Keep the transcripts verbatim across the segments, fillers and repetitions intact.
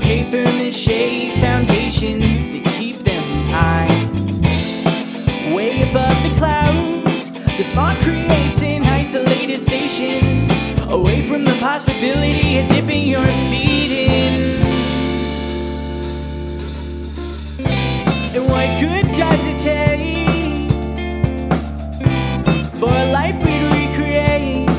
paper mache foundations that keep them high. Way above the clouds, the smart creates an isolated station, away from the possibility of dipping your feet in. And what good does it take for a life we'd recreate?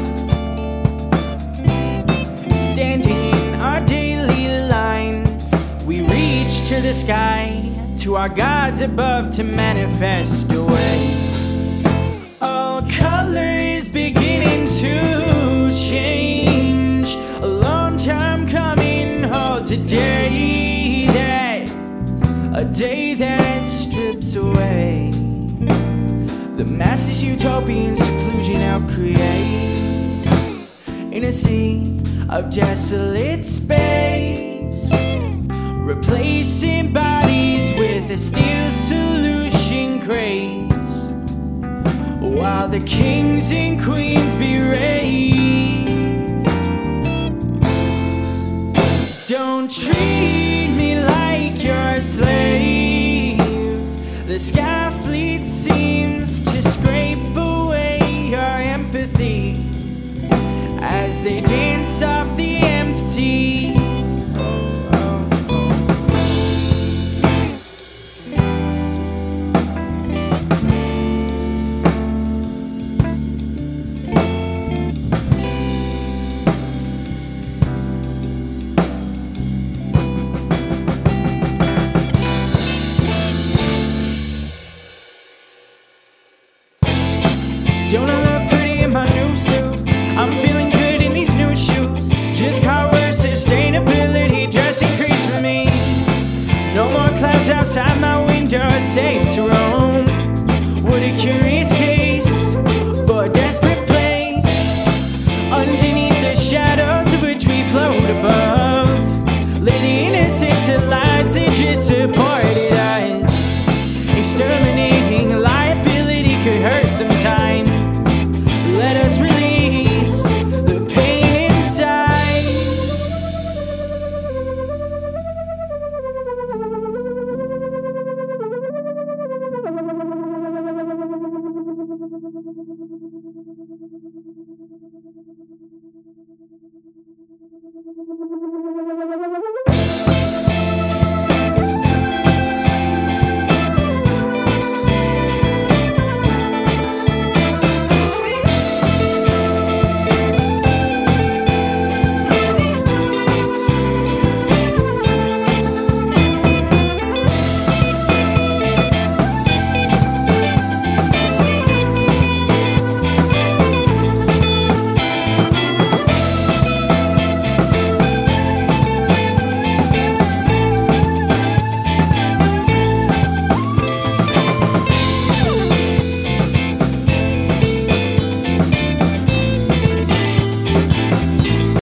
Standing in our daily lines, we reach to the sky, to our gods above to manifest away. All color is beginning to change. A long time coming, hold today, that a day that strips away the masses utopian seclusion out create. In a sea of desolate space, replacing bodies with a steel solution craze, while the kings and queens berate. Don't treat me like you're a slave. The sky fleet seems to scrape away your empathy as they dance off the empty. Don't I look pretty in my new suit? I'm feeling good in these new shoes. Just car work sustainability just increased for me. No more clouds outside my window, safe to roam. What a curious case for a desperate place, underneath the shadows of which we float above. Let the innocence of lives that just support